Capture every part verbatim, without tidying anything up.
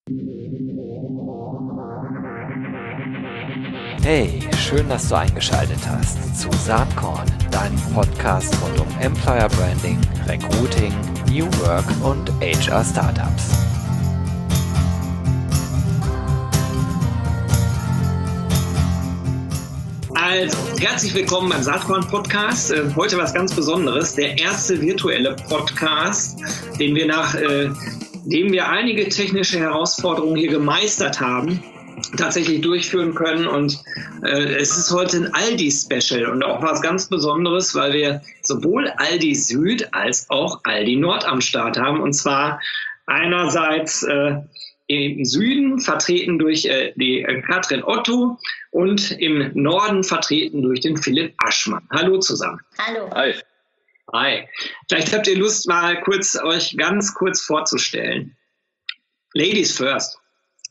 Hey, schön, dass du eingeschaltet hast zu Saatkorn, deinem Podcast rund um Employer Branding, Recruiting, New Work und H R Startups. Also, herzlich willkommen beim Saatkorn-Podcast. Äh, heute was ganz Besonderes, der erste virtuelle Podcast, den wir nach, äh, dem wir einige technische Herausforderungen hier gemeistert haben, tatsächlich durchführen können. Und äh, es ist heute ein Aldi-Special und auch was ganz Besonderes, weil wir sowohl Aldi Süd als auch Aldi Nord am Start haben. Und zwar einerseits äh, im Süden vertreten durch äh, die äh, Katrin Otto und im Norden vertreten durch den Philipp Aschmann. Hallo zusammen. Hallo. Hi. Hi. Vielleicht habt ihr Lust, mal kurz euch ganz kurz vorzustellen. Ladies first.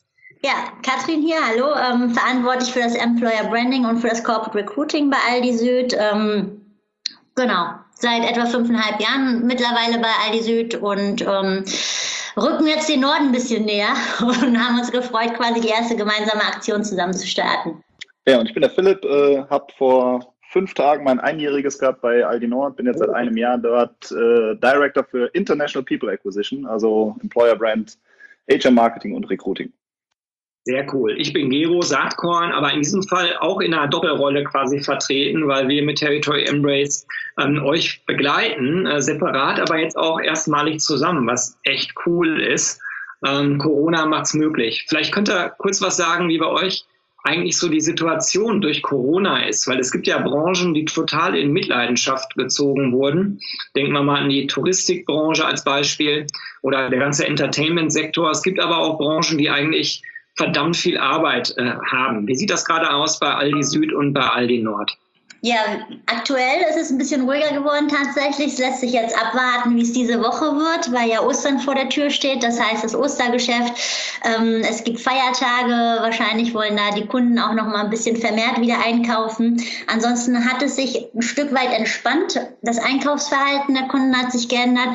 Ja, Katrin hier, hallo, ähm, verantwortlich für das Employer Branding und für das Corporate Recruiting bei Aldi Süd. Ähm, genau, seit etwa fünfeinhalb Jahren mittlerweile bei Aldi Süd und ähm, rücken jetzt den Norden ein bisschen näher und haben uns gefreut, quasi die erste gemeinsame Aktion zusammen zu starten. Ja, und ich bin der Philipp, äh, habe vor fünf Tagen mein Einjähriges gehabt bei Aldi Nord, bin jetzt seit einem Jahr dort äh, Director für International People Acquisition, also Employer Brand, H R Marketing und Recruiting. Sehr cool. Ich bin Gero, Saatkorn, aber in diesem Fall auch in einer Doppelrolle quasi vertreten, weil wir mit Territory Embrace ähm, euch begleiten, äh, separat, aber jetzt auch erstmalig zusammen, was echt cool ist. Ähm, Corona macht's möglich. Vielleicht könnt ihr kurz was sagen, wie bei euch eigentlich so die Situation durch Corona ist, weil es gibt ja Branchen, die total in Mitleidenschaft gezogen wurden. Denken wir mal an die Touristikbranche als Beispiel oder der ganze Entertainment-Sektor. Es gibt aber auch Branchen, die eigentlich verdammt viel Arbeit äh, haben. Wie sieht das gerade aus bei Aldi Süd und bei Aldi Nord? Ja, aktuell ist es ein bisschen ruhiger geworden tatsächlich. Es lässt sich jetzt abwarten, wie es diese Woche wird, weil ja Ostern vor der Tür steht. Das heißt, das Ostergeschäft. Ähm, es gibt Feiertage. Wahrscheinlich wollen da die Kunden auch noch mal ein bisschen vermehrt wieder einkaufen. Ansonsten hat es sich ein Stück weit entspannt. Das Einkaufsverhalten der Kunden hat sich geändert,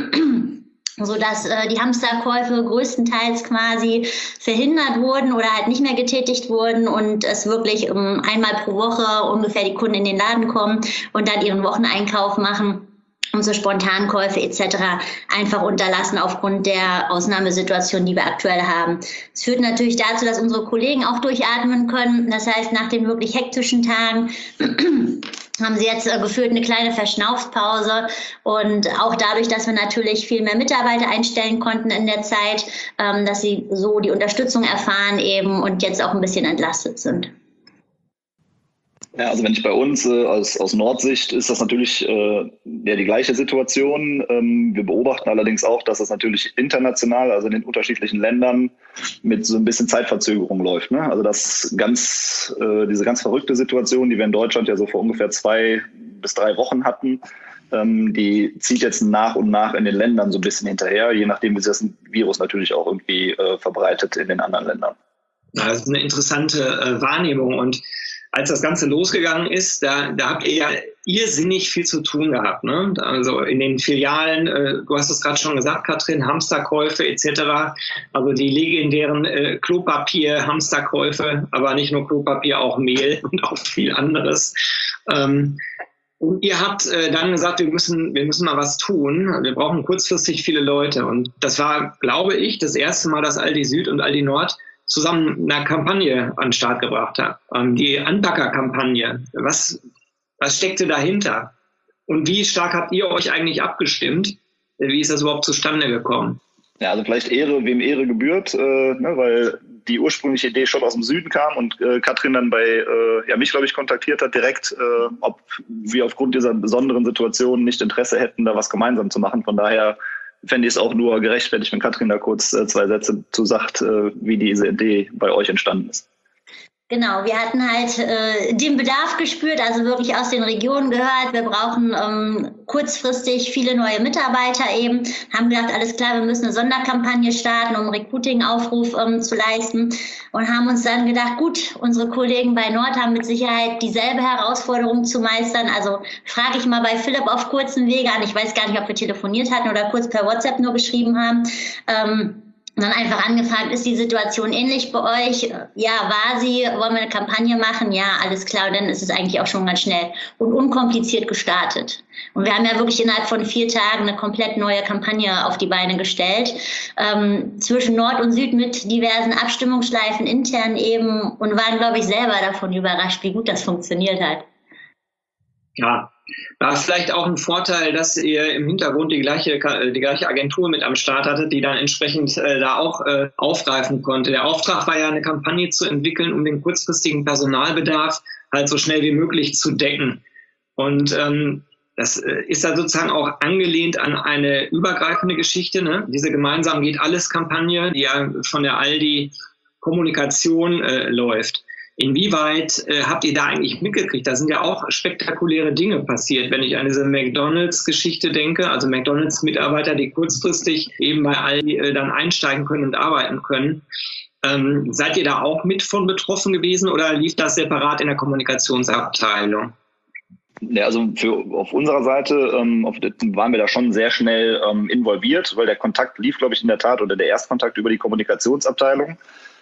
sodass äh, die Hamsterkäufe größtenteils quasi verhindert wurden oder halt nicht mehr getätigt wurden und es wirklich um, einmal pro Woche ungefähr die Kunden in den Laden kommen und dann ihren Wocheneinkauf machen und so Spontankäufe et cetera einfach unterlassen aufgrund der Ausnahmesituation, die wir aktuell haben. Es führt natürlich dazu, dass unsere Kollegen auch durchatmen können. Das heißt, nach den wirklich hektischen Tagen haben sie jetzt äh, gefühlt eine kleine Verschnaufpause und auch dadurch, dass wir natürlich viel mehr Mitarbeiter einstellen konnten in der Zeit, ähm, dass sie so die Unterstützung erfahren eben und jetzt auch ein bisschen entlastet sind. Ja, also wenn ich bei uns äh, aus, aus Nordsicht ist das natürlich äh, ja, die gleiche Situation. Ähm, wir beobachten allerdings auch, dass das natürlich international, also in den unterschiedlichen Ländern, mit so ein bisschen Zeitverzögerung läuft. Ne? Also das ganz, äh, diese ganz verrückte Situation, die wir in Deutschland ja so vor ungefähr zwei bis drei Wochen hatten, ähm, die zieht jetzt nach und nach in den Ländern so ein bisschen hinterher, je nachdem, wie sich das Virus natürlich auch irgendwie äh, verbreitet in den anderen Ländern. Ja, das ist eine interessante äh, Wahrnehmung und als das Ganze losgegangen ist, da, da habt ihr ja irrsinnig viel zu tun gehabt. Ne? Also in den Filialen, äh, du hast es gerade schon gesagt, Katrin, Hamsterkäufe et cetera. Also die legendären äh, Klopapier, Hamsterkäufe, aber nicht nur Klopapier, auch Mehl und auch viel anderes. Ähm, und ihr habt äh, dann gesagt, wir müssen, wir müssen mal was tun. Wir brauchen kurzfristig viele Leute. Und das war, glaube ich, das erste Mal, dass Aldi Süd und Aldi Nord zusammen eine Kampagne an den Start gebracht hat. Ähm, die Anpacker-Kampagne. Was, was steckte dahinter? Und wie stark habt ihr euch eigentlich abgestimmt? Wie ist das überhaupt zustande gekommen? Ja, also vielleicht Ehre, wem Ehre gebührt, äh, ne, weil die ursprüngliche Idee schon aus dem Süden kam und äh, Katrin dann bei äh, ja, mich, glaube ich, kontaktiert hat direkt, äh, ob wir aufgrund dieser besonderen Situation nicht Interesse hätten, da was gemeinsam zu machen. Von daher fände ich es auch nur gerechtfertigt, wenn Katrin da kurz äh, zwei Sätze zu sagt, äh, wie diese Idee bei euch entstanden ist. Genau, wir hatten halt äh, den Bedarf gespürt, also wirklich aus den Regionen gehört. Wir brauchen ähm, kurzfristig viele neue Mitarbeiter eben. Haben gedacht, alles klar, wir müssen eine Sonderkampagne starten, um einen Recruiting-Aufruf ähm, zu leisten. Und haben uns dann gedacht, gut, unsere Kollegen bei Nord haben mit Sicherheit dieselbe Herausforderung zu meistern. Also frage ich mal bei Philipp auf kurzen Wege an. Ich weiß gar nicht, ob wir telefoniert hatten oder kurz per WhatsApp nur geschrieben haben. Ähm, Und dann einfach angefragt, ist die Situation ähnlich bei euch? Ja, war sie. Wollen wir eine Kampagne machen? Ja, alles klar. Und dann ist es eigentlich auch schon ganz schnell und unkompliziert gestartet. Und wir haben ja wirklich innerhalb von vier Tagen eine komplett neue Kampagne auf die Beine gestellt. Ähm, zwischen Nord und Süd mit diversen Abstimmungsschleifen intern eben und waren, glaube ich, selber davon überrascht, wie gut das funktioniert hat. Ja, war vielleicht auch ein Vorteil, dass ihr im Hintergrund die gleiche, die gleiche Agentur mit am Start hattet, die dann entsprechend äh, da auch äh, aufgreifen konnte. Der Auftrag war ja, eine Kampagne zu entwickeln, um den kurzfristigen Personalbedarf halt so schnell wie möglich zu decken. Und ähm, das äh, ist da sozusagen auch angelehnt an eine übergreifende Geschichte, ne? Diese Gemeinsam geht alles Kampagne, die ja von der Aldi Kommunikation äh, läuft. Inwieweit äh, habt ihr da eigentlich mitgekriegt? Da sind ja auch spektakuläre Dinge passiert, wenn ich an diese McDonalds-Geschichte denke. Also McDonalds-Mitarbeiter, die kurzfristig eben bei Aldi äh, dann einsteigen können und arbeiten können. Ähm, seid ihr da auch mit von betroffen gewesen oder lief das separat in der Kommunikationsabteilung? Ja, also für, auf unserer Seite ähm, auf, waren wir da schon sehr schnell ähm, involviert, weil der Kontakt lief, glaube ich, in der Tat oder der Erstkontakt über die Kommunikationsabteilung.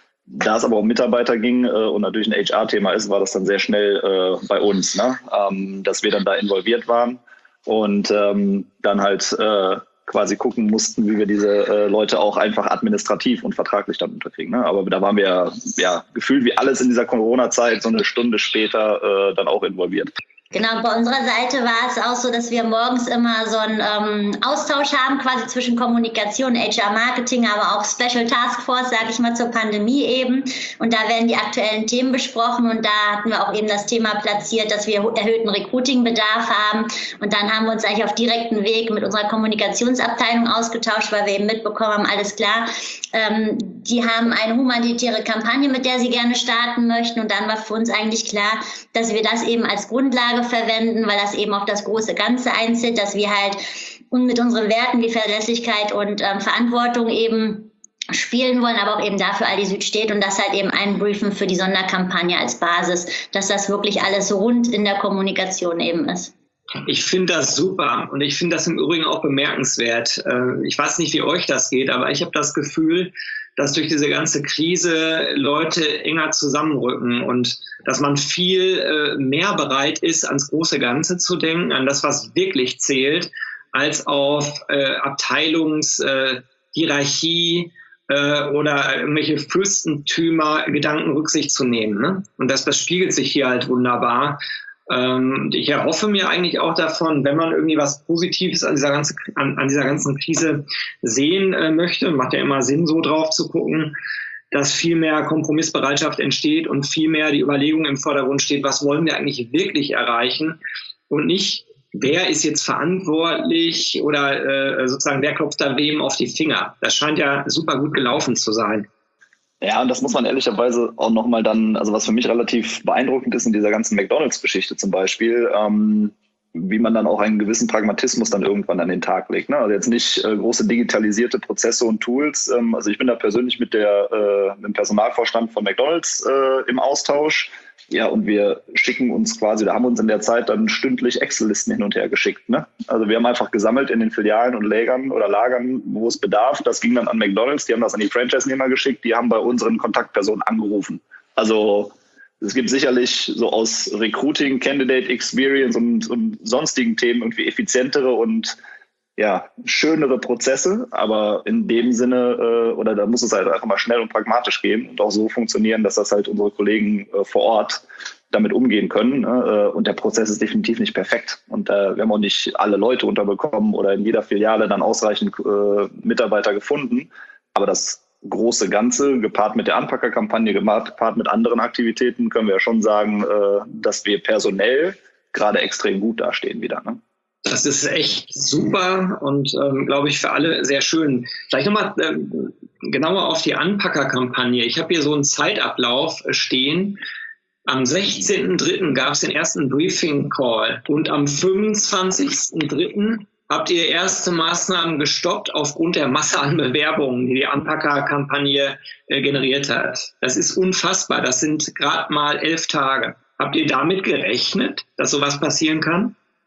Da es aber um Mitarbeiter ging äh, und natürlich ein H R-Thema ist, war das dann sehr schnell äh, bei uns, ne? ähm, dass wir dann da involviert waren und ähm, dann halt äh, quasi gucken mussten, wie wir diese äh, Leute auch einfach administrativ und vertraglich dann unterkriegen. Ne? Aber da waren wir ja gefühlt wie alles in dieser Corona-Zeit so eine Stunde später äh, dann auch involviert. Genau, bei unserer Seite war es auch so, dass wir morgens immer so einen ähm, Austausch haben, quasi zwischen Kommunikation, H R-Marketing, aber auch Special Task Force, sage ich mal, zur Pandemie eben. Und da werden die aktuellen Themen besprochen und da hatten wir auch eben das Thema platziert, dass wir erhöhten Recruiting-Bedarf haben. Und dann haben wir uns eigentlich auf direkten Weg mit unserer Kommunikationsabteilung ausgetauscht, weil wir eben mitbekommen haben, alles klar, ähm, die haben eine humanitäre Kampagne, mit der sie gerne starten möchten. Und dann war für uns eigentlich klar, dass wir das eben als Grundlage verwenden, weil das eben auf das große Ganze einzieht, dass wir halt und mit unseren Werten wie Verlässlichkeit und ähm, Verantwortung eben spielen wollen, aber auch eben dafür Aldi Süd steht und das halt eben einbriefen für die Sonderkampagne als Basis, dass das wirklich alles rund in der Kommunikation eben ist. Ich finde das super und ich finde das im Übrigen auch bemerkenswert. Ich weiß nicht, wie euch das geht, aber ich habe das Gefühl, dass durch diese ganze Krise Leute enger zusammenrücken und dass man viel mehr bereit ist, ans große Ganze zu denken, an das, was wirklich zählt, als auf Abteilungshierarchie oder irgendwelche Fürstentümer Gedanken Rücksicht zu nehmen. Ne? Und das, das spiegelt sich hier halt wunderbar. Und ich erhoffe mir eigentlich auch davon, wenn man irgendwie was Positives an dieser ganzen, an, an dieser ganzen Krise sehen äh, möchte, macht ja immer Sinn, so drauf zu gucken, dass viel mehr Kompromissbereitschaft entsteht und viel mehr die Überlegung im Vordergrund steht, was wollen wir eigentlich wirklich erreichen und nicht, wer ist jetzt verantwortlich oder äh, sozusagen, wer klopft da wem auf die Finger. Das scheint ja super gut gelaufen zu sein. Ja, und das muss man ehrlicherweise auch nochmal dann, also was für mich relativ beeindruckend ist in dieser ganzen McDonalds-Geschichte zum Beispiel, ähm, wie man dann auch einen gewissen Pragmatismus dann irgendwann an den Tag legt. Ne? Also jetzt nicht äh, große digitalisierte Prozesse und Tools. Ähm, also ich bin da persönlich mit, der, äh, mit dem Personalvorstand von McDonalds äh, im Austausch. Ja, und wir schicken uns quasi, da haben wir uns in der Zeit dann stündlich Excel-Listen hin und her geschickt. Ne? Also wir haben einfach gesammelt in den Filialen und Lägern oder Lagern, wo es bedarf. Das ging dann an McDonalds, die haben das an die Franchise-Nehmer geschickt, die haben bei unseren Kontaktpersonen angerufen. Also es gibt sicherlich so aus Recruiting, Candidate Experience und, und sonstigen Themen irgendwie effizientere und ja, schönere Prozesse, aber in dem Sinne, äh, oder da muss es halt einfach mal schnell und pragmatisch gehen und auch so funktionieren, dass das halt unsere Kollegen äh, vor Ort damit umgehen können. Äh, und der Prozess ist definitiv nicht perfekt. Und äh, wir haben auch nicht alle Leute unterbekommen oder in jeder Filiale dann ausreichend äh, Mitarbeiter gefunden. Aber das große Ganze, gepaart mit der Anpackerkampagne, gepaart mit anderen Aktivitäten, können wir ja schon sagen, äh, dass wir personell gerade extrem gut dastehen wieder, ne? Das ist echt super und, ähm, glaube ich, für alle sehr schön. Vielleicht nochmal ähm, genauer auf die Anpackerkampagne. Ich habe hier so einen Zeitablauf stehen. Am sechzehnten dritten gab es den ersten Briefing-Call und am fünfundzwanzigsten dritten habt ihr erste Maßnahmen gestoppt aufgrund der Masse an Bewerbungen, die die Anpackerkampagne äh, generiert hat. Das ist unfassbar. Das sind gerade mal elf Tage. Habt ihr damit gerechnet, dass sowas passieren kann?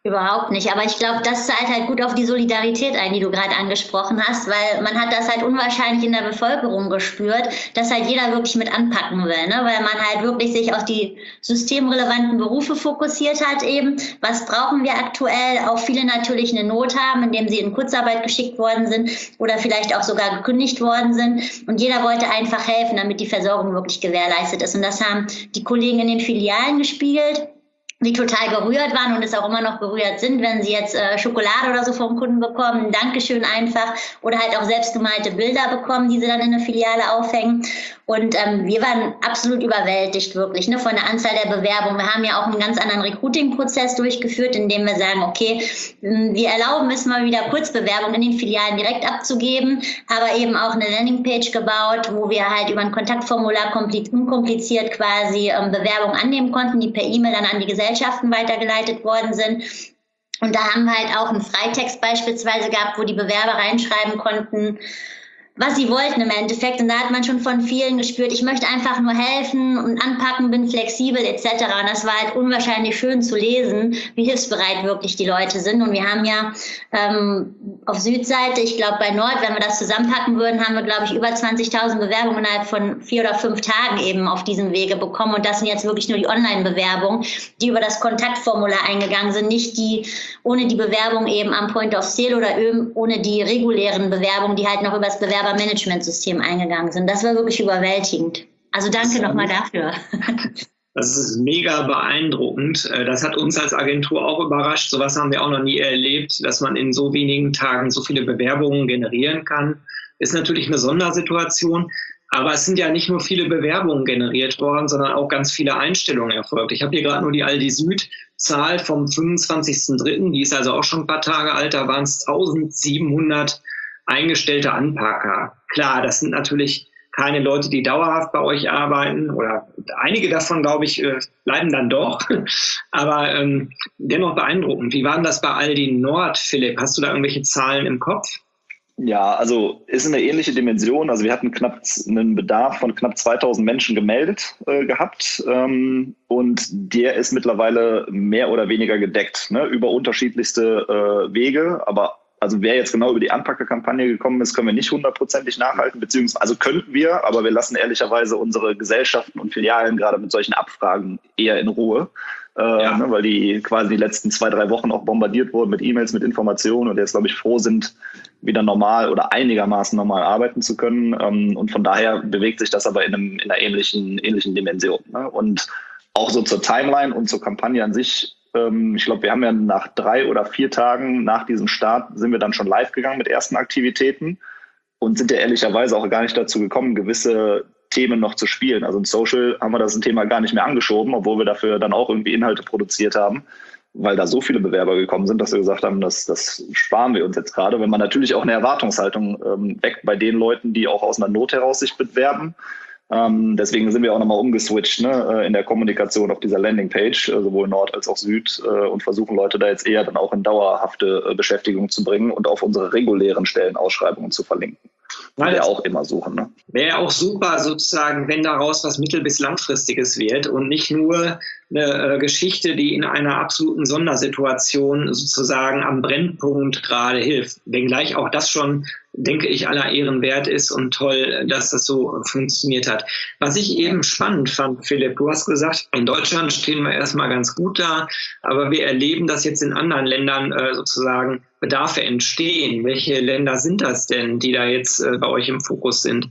Überhaupt nicht, aber ich glaube, das zahlt halt gut auf die Solidarität ein, die du gerade angesprochen hast, weil man hat das halt unwahrscheinlich in der Bevölkerung gespürt, dass halt jeder wirklich mit anpacken will, ne? Weil man halt wirklich sich auf die systemrelevanten Berufe fokussiert hat eben. Was brauchen wir aktuell? Auch viele natürlich eine Not haben, indem sie in Kurzarbeit geschickt worden sind oder vielleicht auch sogar gekündigt worden sind. Und jeder wollte einfach helfen, damit die Versorgung wirklich gewährleistet ist. Und das haben die Kollegen in den Filialen gespiegelt, die total gerührt waren und es auch immer noch gerührt sind, wenn sie jetzt äh, Schokolade oder so vom Kunden bekommen, Dankeschön einfach, oder halt auch selbstgemalte Bilder bekommen, die sie dann in der Filiale aufhängen. Und ähm, wir waren absolut überwältigt, wirklich, ne, von der Anzahl der Bewerbungen. Wir haben ja auch einen ganz anderen Recruiting-Prozess durchgeführt, indem wir sagen, okay, wir erlauben es mal wieder, Kurzbewerbungen in den Filialen direkt abzugeben, aber eben auch eine Landingpage gebaut, wo wir halt über ein Kontaktformular unkompliziert quasi ähm, Bewerbungen annehmen konnten, die per E-Mail dann an die Gesellschaften weitergeleitet worden sind. Und da haben wir halt auch einen Freitext beispielsweise gehabt, wo die Bewerber reinschreiben konnten, was sie wollten im Endeffekt. Und da hat man schon von vielen gespürt, ich möchte einfach nur helfen und anpacken, bin flexibel et cetera. Und das war halt unwahrscheinlich schön zu lesen, wie hilfsbereit wirklich die Leute sind. Und wir haben ja ähm, auf Südseite, ich glaube bei Nord, wenn wir das zusammenpacken würden, haben wir, glaube ich, über zwanzigtausend Bewerbungen innerhalb von vier oder fünf Tagen eben auf diesem Wege bekommen. Und das sind jetzt wirklich nur die Online-Bewerbungen, die über das Kontaktformular eingegangen sind, nicht die ohne die Bewerbung eben am Point of Sale oder ohne die regulären Bewerbungen, die halt noch über das Bewerbungsformular Managementsystem eingegangen sind. Das war wirklich überwältigend. Also danke nochmal dafür. Das ist mega beeindruckend. Das hat uns als Agentur auch überrascht. Sowas haben wir auch noch nie erlebt, dass man in so wenigen Tagen so viele Bewerbungen generieren kann. Ist natürlich eine Sondersituation. Aber es sind ja nicht nur viele Bewerbungen generiert worden, sondern auch ganz viele Einstellungen erfolgt. Ich habe hier gerade nur die Aldi Süd-Zahl vom fünfundzwanzigsten dritten Die ist also auch schon ein paar Tage alt. Da waren es eintausendsiebenhundert eingestellte Anpacker. Klar, das sind natürlich keine Leute, die dauerhaft bei euch arbeiten, oder einige davon, glaube ich, bleiben dann doch. Aber ähm, dennoch beeindruckend. Wie war denn das bei Aldi Nord, Philipp? Hast du da irgendwelche Zahlen im Kopf? Ja, also ist eine ähnliche Dimension. Also wir hatten knapp einen Bedarf von knapp zweitausend Menschen gemeldet äh, gehabt ähm, und der ist mittlerweile mehr oder weniger gedeckt, ne, über unterschiedlichste äh, Wege, aber also wer jetzt genau über die Anpackerkampagne gekommen ist, können wir nicht hundertprozentig nachhalten, beziehungsweise, also könnten wir, aber wir lassen ehrlicherweise unsere Gesellschaften und Filialen gerade mit solchen Abfragen eher in Ruhe, äh, ja. ne, weil die quasi die letzten zwei, drei Wochen auch bombardiert wurden mit E-Mails, mit Informationen und jetzt, glaube ich, froh sind, wieder normal oder einigermaßen normal arbeiten zu können. Ähm, und von daher bewegt sich das aber in, einem, in einer ähnlichen, ähnlichen Dimension. Ne? Und auch so zur Timeline und zur Kampagne an sich, ich glaube, wir haben ja nach drei oder vier Tagen nach diesem Start sind wir dann schon live gegangen mit ersten Aktivitäten und sind ja ehrlicherweise auch gar nicht dazu gekommen, gewisse Themen noch zu spielen. Also in Social haben wir das Thema gar nicht mehr angeschoben, obwohl wir dafür dann auch irgendwie Inhalte produziert haben, weil da so viele Bewerber gekommen sind, dass wir gesagt haben, das, das sparen wir uns jetzt gerade, wenn man natürlich auch eine Erwartungshaltung ähm, weckt bei den Leuten, die auch aus einer Not heraus sich bewerben. Ähm, deswegen sind wir auch nochmal umgeswitcht, ne, in der Kommunikation auf dieser Landingpage, äh, sowohl Nord als auch Süd, äh, und versuchen Leute da jetzt eher dann auch in dauerhafte äh, Beschäftigung zu bringen und auf unsere regulären Stellenausschreibungen zu verlinken. Weil wir auch immer suchen. Ne? Wäre auch super sozusagen, wenn daraus was mittel- bis langfristiges wird und nicht nur eine äh, Geschichte, die in einer absoluten Sondersituation sozusagen am Brennpunkt gerade hilft. Wenngleich auch das schon, denke ich, aller Ehren wert ist und toll, dass das so funktioniert hat. Was ich eben spannend fand, Philipp, du hast gesagt, in Deutschland stehen wir erstmal ganz gut da, aber wir erleben, dass jetzt in anderen Ländern äh, sozusagen Bedarfe entstehen. Welche Länder sind das denn, die da jetzt äh, bei euch im Fokus sind?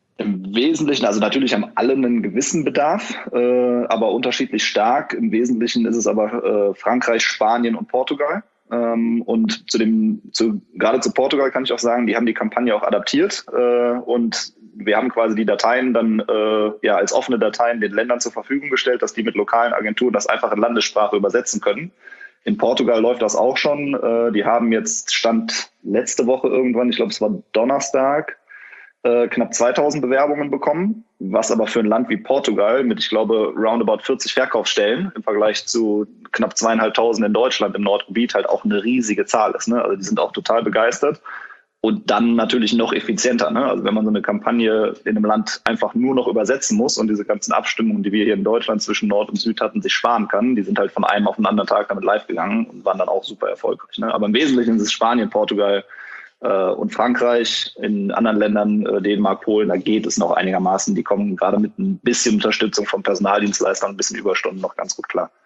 Im Wesentlichen, also natürlich haben alle einen gewissen Bedarf, äh, aber unterschiedlich stark. Im Wesentlichen ist es aber äh, Frankreich, Spanien und Portugal. Ähm, und zu dem, zu, gerade zu Portugal kann ich auch sagen, die haben die Kampagne auch adaptiert äh, und wir haben quasi die Dateien dann äh, ja als offene Dateien den Ländern zur Verfügung gestellt, dass die mit lokalen Agenturen das einfach in Landessprache übersetzen können. In Portugal läuft das auch schon. Äh, die haben jetzt, Stand letzte Woche irgendwann, ich glaube es war Donnerstag, äh, knapp zweitausend Bewerbungen bekommen, was aber für ein Land wie Portugal mit, ich glaube, roundabout vierzig Verkaufsstellen im Vergleich zu knapp zweieinhalbtausend in Deutschland im Nordgebiet halt auch eine riesige Zahl ist. Ne? Also die sind auch total begeistert. Und dann natürlich noch effizienter. Ne? Also wenn man so eine Kampagne in einem Land einfach nur noch übersetzen muss und diese ganzen Abstimmungen, die wir hier in Deutschland zwischen Nord und Süd hatten, sich sparen kann, die sind halt von einem auf den anderen Tag damit live gegangen und waren dann auch super erfolgreich. Ne? Aber im Wesentlichen ist es Spanien, Portugal äh, und Frankreich. In anderen Ländern, äh, Dänemark, Polen, da geht es noch einigermaßen. Die kommen gerade mit ein bisschen Unterstützung von Personaldienstleistern, ein bisschen Überstunden noch ganz gut klar.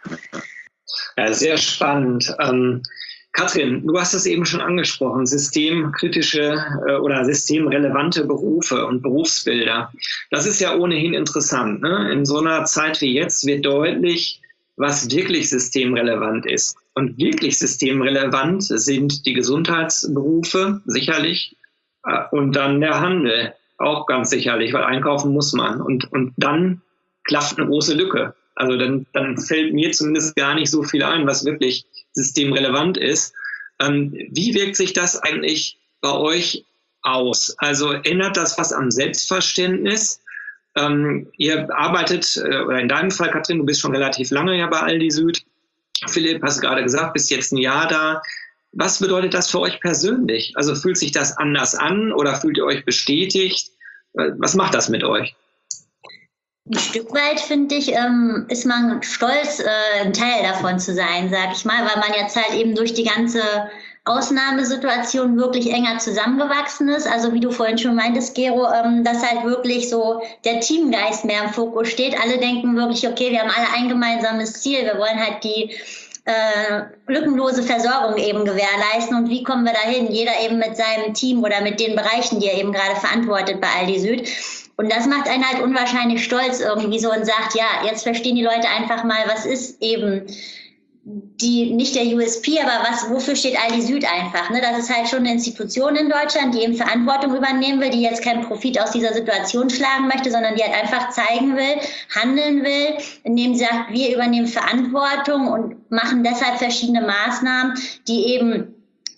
Ja, sehr spannend. Ähm Katrin, du hast es eben schon angesprochen, systemkritische äh, oder systemrelevante Berufe und Berufsbilder. Das ist ja ohnehin interessant. Ne? In so einer Zeit wie jetzt wird deutlich, was wirklich systemrelevant ist. Und wirklich systemrelevant sind die Gesundheitsberufe, sicherlich, äh, und dann der Handel, auch ganz sicherlich, weil einkaufen muss man. Und, und dann klafft eine große Lücke. Also dann, dann fällt mir zumindest gar nicht so viel ein, was wirklich systemrelevant ist. Ähm, wie wirkt sich das eigentlich bei euch aus? Also ändert das was am Selbstverständnis? Ähm, ihr arbeitet, äh, oder in deinem Fall, Katrin, du bist schon relativ lange ja bei Aldi Süd. Philipp, hast gerade gesagt, bist jetzt ein Jahr da. Was bedeutet das für euch persönlich? Also fühlt sich das anders an oder fühlt ihr euch bestätigt? Was macht das mit euch? Ein Stück weit, finde ich, ähm, ist man stolz, äh, ein Teil davon zu sein, sag ich mal, weil man jetzt halt eben durch die ganze Ausnahmesituation wirklich enger zusammengewachsen ist. Also wie du vorhin schon meintest, Gero, ähm, dass halt wirklich so der Teamgeist mehr im Fokus steht. Alle denken wirklich, okay, wir haben alle ein gemeinsames Ziel. Wir wollen halt die äh, lückenlose Versorgung eben gewährleisten. Und wie kommen wir dahin? Jeder eben mit seinem Team oder mit den Bereichen, die er eben gerade verantwortet bei Aldi Süd. Und das macht einen halt unwahrscheinlich stolz irgendwie so und sagt, ja, jetzt verstehen die Leute einfach mal, was ist eben die, nicht der U S P, aber was, wofür steht Aldi Süd einfach? Ne? Das ist halt schon eine Institution in Deutschland, die eben Verantwortung übernehmen will, die jetzt keinen Profit aus dieser Situation schlagen möchte, sondern die halt einfach zeigen will, handeln will, indem sie sagt, wir übernehmen Verantwortung und machen deshalb verschiedene Maßnahmen, die eben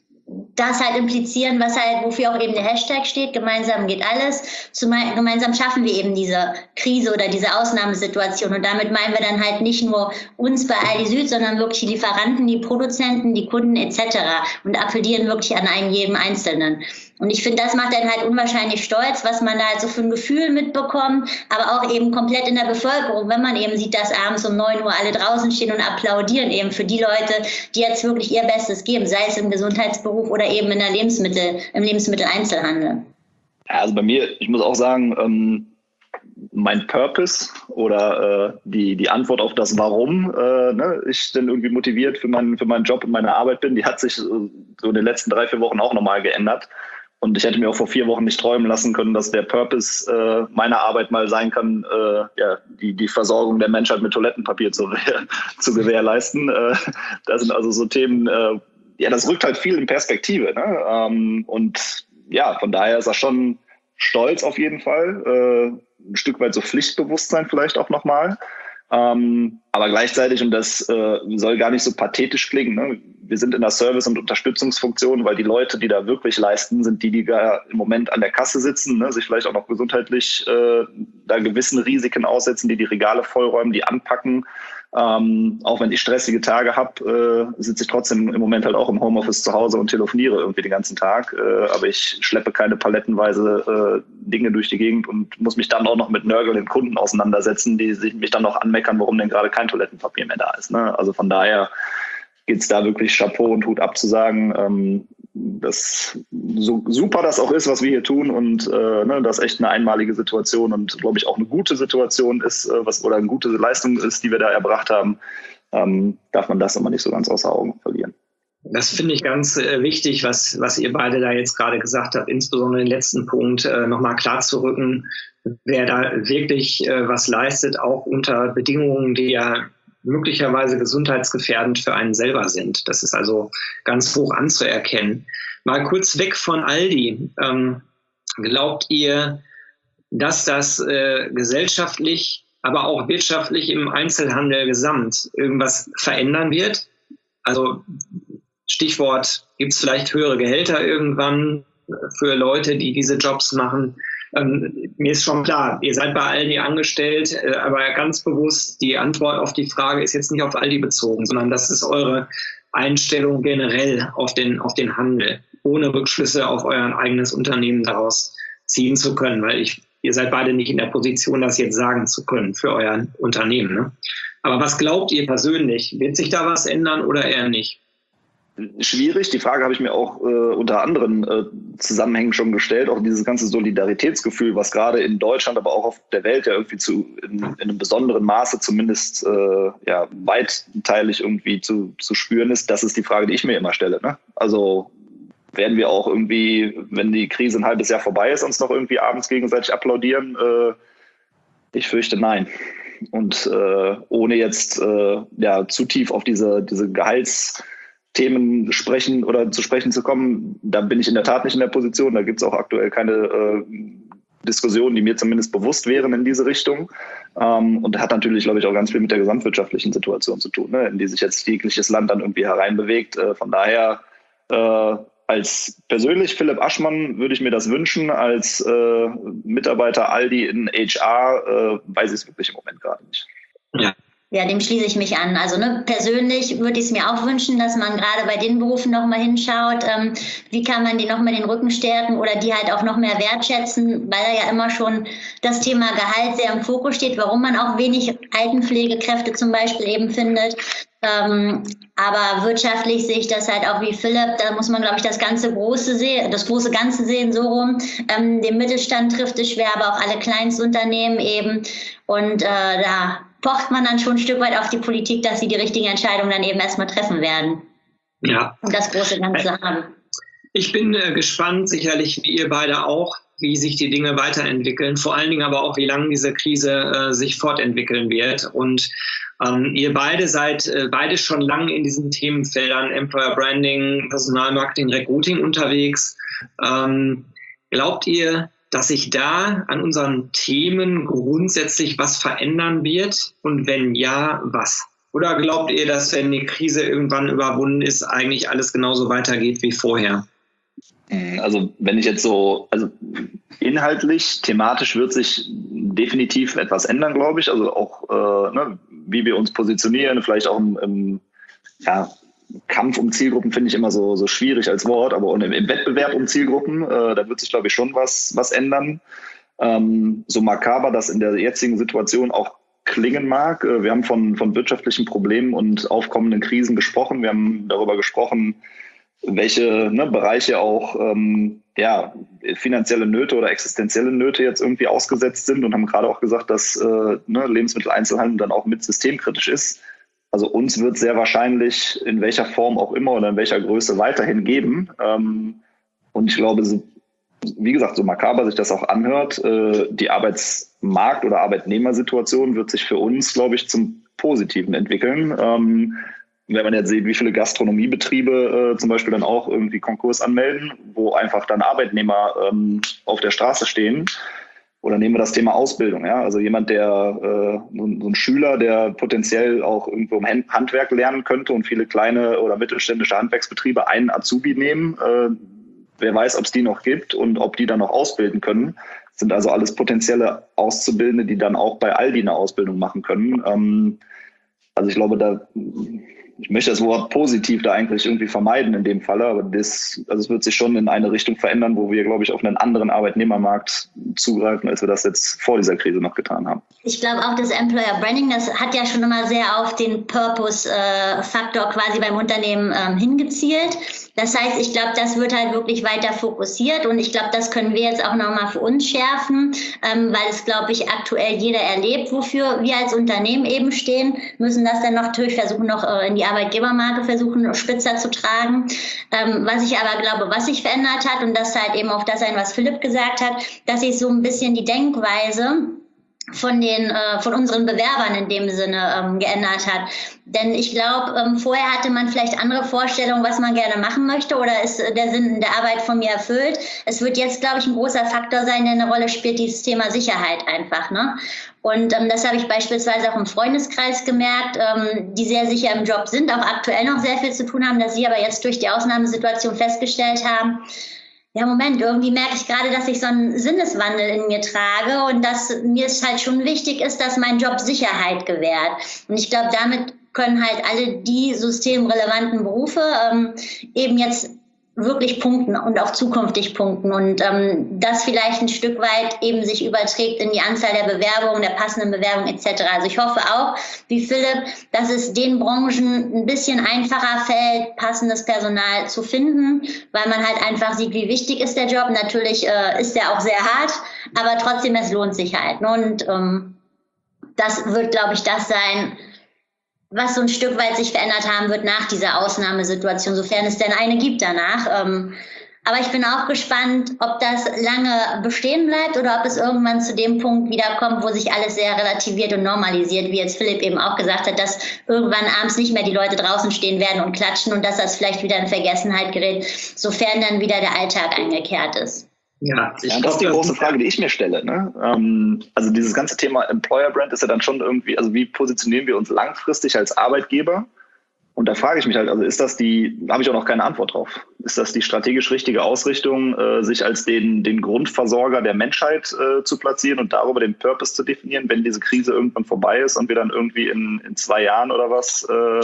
das halt implizieren, was halt, wofür auch eben der Hashtag steht, gemeinsam geht alles. Zumal, gemeinsam schaffen wir eben diese Krise oder diese Ausnahmesituation. Und damit meinen wir dann halt nicht nur uns bei Aldi Süd, sondern wirklich die Lieferanten, die Produzenten, die Kunden et cetera. Und appellieren wirklich an einen jeden Einzelnen. Und ich finde, das macht einen halt unwahrscheinlich stolz, was man da halt so für ein Gefühl mitbekommt, aber auch eben komplett in der Bevölkerung, wenn man eben sieht, dass abends um neun Uhr alle draußen stehen und applaudieren eben für die Leute, die jetzt wirklich ihr Bestes geben, sei es im Gesundheitsberuf oder eben in der Lebensmittel, im Lebensmitteleinzelhandel. Ja, also bei mir, ich muss auch sagen, ähm, mein Purpose oder äh, die, die Antwort auf das Warum äh, ne, ich denn irgendwie motiviert für meinen, für meinen Job und meine Arbeit bin, die hat sich so in den letzten drei, vier Wochen auch nochmal geändert. Und ich hätte mir auch vor vier Wochen nicht träumen lassen können, dass der Purpose äh, meiner Arbeit mal sein kann, äh, ja, die, die Versorgung der Menschheit mit Toilettenpapier zu, zu gewährleisten. Äh, das sind also so Themen, äh, ja, das rückt halt viel in Perspektive. Ne? Ähm, und ja, von daher ist er schon stolz auf jeden Fall. Äh, ein Stück weit so Pflichtbewusstsein vielleicht auch nochmal. Ähm, aber gleichzeitig, und das äh, soll gar nicht so pathetisch klingen, ne? Wir sind in der Service- und Unterstützungsfunktion, weil die Leute, die da wirklich leisten, sind die, die da im Moment an der Kasse sitzen, ne? Sich vielleicht auch noch gesundheitlich äh, da gewissen Risiken aussetzen, die die Regale vollräumen, die anpacken. Ähm, auch wenn ich stressige Tage habe, äh, sitze ich trotzdem im Moment halt auch im Homeoffice zu Hause und telefoniere irgendwie den ganzen Tag. Äh, aber ich schleppe keine palettenweise äh, Dinge durch die Gegend und muss mich dann auch noch mit nörgelnden Kunden auseinandersetzen, die sich mich dann noch anmeckern, warum denn gerade kein Toilettenpapier mehr da ist. Ne? Also von daher geht's da wirklich Chapeau und Hut ab zu sagen, ähm, dass so super das auch ist, was wir hier tun und äh, ne, das echt eine einmalige Situation und glaube ich auch eine gute Situation ist, äh, was oder eine gute Leistung ist, die wir da erbracht haben, ähm, darf man das immer nicht so ganz außer Augen verlieren. Das finde ich ganz äh, wichtig, was, was ihr beide da jetzt gerade gesagt habt, insbesondere den letzten Punkt äh, nochmal klar zu rücken, wer da wirklich äh, was leistet, auch unter Bedingungen, die ja möglicherweise gesundheitsgefährdend für einen selber sind. Das ist also ganz hoch anzuerkennen. Mal kurz weg von Aldi. Ähm, glaubt ihr, dass das äh, gesellschaftlich, aber auch wirtschaftlich im Einzelhandel gesamt irgendwas verändern wird? Also Stichwort, gibt es vielleicht höhere Gehälter irgendwann für Leute, die diese Jobs machen? Ähm, mir ist schon klar, ihr seid bei Aldi angestellt, äh, aber ganz bewusst, die Antwort auf die Frage ist jetzt nicht auf Aldi bezogen, sondern das ist eure Einstellung generell auf den, auf den Handel. ohne Rückschlüsse auf euer eigenes Unternehmen daraus ziehen zu können, weil ich, ihr seid beide nicht in der Position, das jetzt sagen zu können für euer Unternehmen. Ne? Aber was glaubt ihr persönlich? Wird sich da was ändern oder eher nicht? Schwierig. Die Frage habe ich mir auch äh, unter anderen äh, Zusammenhängen schon gestellt. Auch dieses ganze Solidaritätsgefühl, was gerade in Deutschland, aber auch auf der Welt ja irgendwie zu in, in einem besonderen Maße zumindest äh, ja, weiteilig irgendwie zu, zu spüren ist. Das ist die Frage, die ich mir immer stelle. Ne? Also werden wir auch irgendwie, wenn die Krise ein halbes Jahr vorbei ist, uns noch irgendwie abends gegenseitig applaudieren? Äh, ich fürchte nein. Und äh, ohne jetzt äh, ja, zu tief auf diese, diese Gehalts Themen sprechen oder zu sprechen zu kommen, da bin ich in der Tat nicht in der Position. Da gibt es auch aktuell keine äh, Diskussionen, die mir zumindest bewusst wären in diese Richtung. Ähm, und hat natürlich, glaube ich, auch ganz viel mit der gesamtwirtschaftlichen Situation zu tun, ne, in die sich jetzt jegliches Land dann irgendwie hereinbewegt. Äh, von daher, äh, als persönlich Philipp Aschmann würde ich mir das wünschen. Als äh, Mitarbeiter Aldi in H R äh, weiß ich es wirklich im Moment gerade nicht. Ja. Ja, dem schließe ich mich an. Also ne, persönlich würde ich es mir auch wünschen, dass man gerade bei den Berufen nochmal hinschaut, ähm, wie kann man die nochmal den Rücken stärken oder die halt auch noch mehr wertschätzen, weil da ja immer schon das Thema Gehalt sehr im Fokus steht, warum man auch wenig Altenpflegekräfte zum Beispiel eben findet. Ähm, aber wirtschaftlich sehe ich das halt auch wie Philipp, da muss man, glaube ich, das ganze große sehen, das große Ganze sehen, so rum. Ähm, den Mittelstand trifft es schwer, aber auch alle Kleinstunternehmen eben. Und äh, da pocht man dann schon ein Stück weit auf die Politik, dass sie die richtigen Entscheidungen dann eben erstmal treffen werden. Ja. Und das große Ganze haben. Ich bin äh, gespannt, sicherlich wie ihr beide auch, wie sich die Dinge weiterentwickeln, vor allen Dingen aber auch, wie lange diese Krise äh, sich fortentwickeln wird. Und ähm, ihr beide seid äh, beide schon lange in diesen Themenfeldern Employer Branding, Personalmarketing, Recruiting unterwegs. Ähm, glaubt ihr, dass sich da an unseren Themen grundsätzlich was verändern wird? Und wenn ja, was? Oder glaubt ihr, dass, wenn die Krise irgendwann überwunden ist, eigentlich alles genauso weitergeht wie vorher? Also wenn ich jetzt so, also inhaltlich, thematisch wird sich definitiv etwas ändern, glaube ich. Also auch, äh, ne, wie wir uns positionieren, vielleicht auch im, im ja, Kampf um Zielgruppen finde ich immer so, so schwierig als Wort, aber im, im Wettbewerb um Zielgruppen, äh, da wird sich, glaube ich, schon was, was ändern. Ähm, so makaber das in der jetzigen Situation auch klingen mag. Äh, wir haben von, von wirtschaftlichen Problemen und aufkommenden Krisen gesprochen. Wir haben darüber gesprochen, welche ne, Bereiche auch ähm, ja, finanzielle Nöte oder existenzielle Nöte jetzt irgendwie ausgesetzt sind und haben gerade auch gesagt, dass äh, ne, Lebensmitteleinzelhandel dann auch mit systemkritisch ist. Also uns wird sehr wahrscheinlich in welcher Form auch immer oder in welcher Größe weiterhin geben. Ähm, und ich glaube, so, wie gesagt, so makaber sich das auch anhört, äh, die Arbeitsmarkt- oder Arbeitnehmersituation wird sich für uns, glaube ich, zum Positiven entwickeln. Ähm, wenn man jetzt sieht, wie viele Gastronomiebetriebe äh, zum Beispiel dann auch irgendwie Konkurs anmelden, wo einfach dann Arbeitnehmer ähm, auf der Straße stehen. Oder nehmen wir das Thema Ausbildung. Ja? Also jemand, der äh, so ein Schüler, der potenziell auch irgendwo im Handwerk lernen könnte und viele kleine oder mittelständische Handwerksbetriebe einen Azubi nehmen. Äh, wer weiß, ob es die noch gibt und ob die dann noch ausbilden können. Das sind also alles potenzielle Auszubildende, die dann auch bei Aldi eine Ausbildung machen können. Ähm, also ich glaube, da ich möchte das Wort positiv da eigentlich irgendwie vermeiden in dem Falle, aber das, also es wird sich schon in eine Richtung verändern, wo wir, glaube ich, auf einen anderen Arbeitnehmermarkt zugreifen, als wir das jetzt vor dieser Krise noch getan haben. Ich glaube auch, das Employer Branding, das hat ja schon immer sehr auf den Purpose-Faktor äh, quasi beim Unternehmen ähm, hingezielt. Das heißt, ich glaube, das wird halt wirklich weiter fokussiert und ich glaube, das können wir jetzt auch nochmal für uns schärfen, ähm, weil es, glaube ich, aktuell jeder erlebt, wofür wir als Unternehmen eben stehen, müssen das dann noch natürlich versuchen, noch äh, in die Arbeitgebermarke versuchen, spitzer zu tragen. Ähm, was ich aber glaube, was sich verändert hat und das halt eben auf das ein, was Philipp gesagt hat, dass sich so ein bisschen die Denkweise von den äh, von unseren Bewerbern in dem Sinne ähm, geändert hat. Denn ich glaube, ähm, vorher hatte man vielleicht andere Vorstellungen, was man gerne machen möchte oder ist äh, der Sinn der Arbeit von mir erfüllt. Es wird jetzt, glaube ich, ein großer Faktor sein, der eine Rolle spielt, dieses Thema Sicherheit einfach. Ne? Und ähm, das habe ich beispielsweise auch im Freundeskreis gemerkt, ähm, die sehr sicher im Job sind, auch aktuell noch sehr viel zu tun haben, dass sie aber jetzt durch die Ausnahmesituation festgestellt haben, ja, Moment, irgendwie merke ich gerade, dass ich so einen Sinneswandel in mir trage und dass mir es halt schon wichtig ist, dass mein Job Sicherheit gewährt. Und ich glaube, damit können halt alle die systemrelevanten Berufe ähm, eben jetzt wirklich punkten und auch zukünftig punkten und ähm, das vielleicht ein Stück weit eben sich überträgt in die Anzahl der Bewerbungen, der passenden Bewerbungen et cetera. Also ich hoffe auch, wie Philipp, dass es den Branchen ein bisschen einfacher fällt, passendes Personal zu finden, weil man halt einfach sieht, wie wichtig ist der Job. Natürlich äh, ist der auch sehr hart, aber trotzdem, es lohnt sich halt. Und ähm, das wird, glaube ich, das sein, was so ein Stück weit sich verändert haben wird nach dieser Ausnahmesituation, sofern es denn eine gibt danach. Aber ich bin auch gespannt, ob das lange bestehen bleibt oder ob es irgendwann zu dem Punkt wiederkommt, wo sich alles sehr relativiert und normalisiert, wie jetzt Philipp eben auch gesagt hat, dass irgendwann abends nicht mehr die Leute draußen stehen werden und klatschen und dass das vielleicht wieder in Vergessenheit gerät, sofern dann wieder der Alltag eingekehrt ist. Ja, ich ja, das ist die große Frage, die ich mir stelle. Ne? Ähm, also dieses ganze Thema Employer Brand ist ja dann schon irgendwie, also wie positionieren wir uns langfristig als Arbeitgeber? Und da frage ich mich halt, also ist das die, da habe ich auch noch keine Antwort drauf, ist das die strategisch richtige Ausrichtung, äh, sich als den, den Grundversorger der Menschheit äh, zu platzieren und darüber den Purpose zu definieren, wenn diese Krise irgendwann vorbei ist und wir dann irgendwie in, in zwei Jahren oder was äh,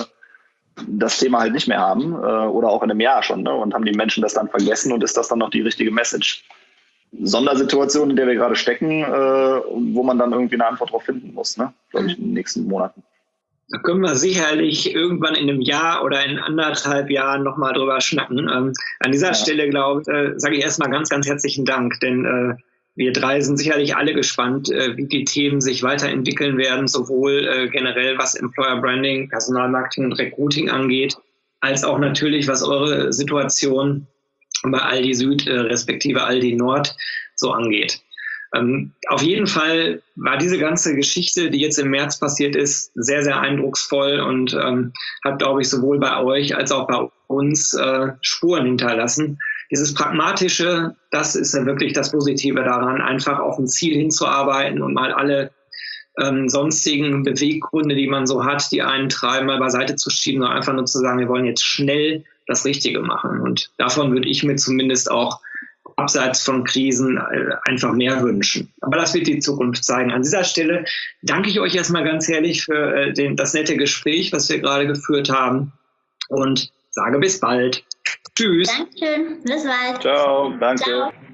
das Thema halt nicht mehr haben äh, oder auch in einem Jahr schon, ne? Und haben die Menschen das dann vergessen und ist das dann noch die richtige Message? Sondersituation, in der wir gerade stecken, äh, wo man dann irgendwie eine Antwort drauf finden muss, ne? Glaube ich, in den nächsten Monaten. Da können wir sicherlich irgendwann in einem Jahr oder in anderthalb Jahren nochmal drüber schnacken. Ähm, an dieser ja. Stelle, glaube ich, äh, sage ich erstmal ganz, ganz herzlichen Dank, denn äh, wir drei sind sicherlich alle gespannt, äh, wie die Themen sich weiterentwickeln werden, sowohl äh, generell was Employer Branding, Personalmarketing und Recruiting angeht, als auch natürlich, was eure Situation bei Aldi Süd äh, respektive Aldi Nord so angeht. Ähm, auf jeden Fall war diese ganze Geschichte, die jetzt im März passiert ist, sehr, sehr eindrucksvoll und ähm, hat, glaube ich, sowohl bei euch als auch bei uns äh, Spuren hinterlassen. Dieses Pragmatische, das ist ja wirklich das Positive daran, einfach auf ein Ziel hinzuarbeiten und mal alle ähm, sonstigen Beweggründe, die man so hat, die einen treiben, mal beiseite zu schieben und einfach nur zu sagen, wir wollen jetzt schnell das Richtige machen. Und davon würde ich mir zumindest auch abseits von Krisen einfach mehr wünschen. Aber das wird die Zukunft zeigen. An dieser Stelle danke ich euch erstmal ganz herzlich für den, das nette Gespräch, was wir gerade geführt haben und sage bis bald. Tschüss. Dankeschön. Bis bald. Ciao. Danke. Ciao.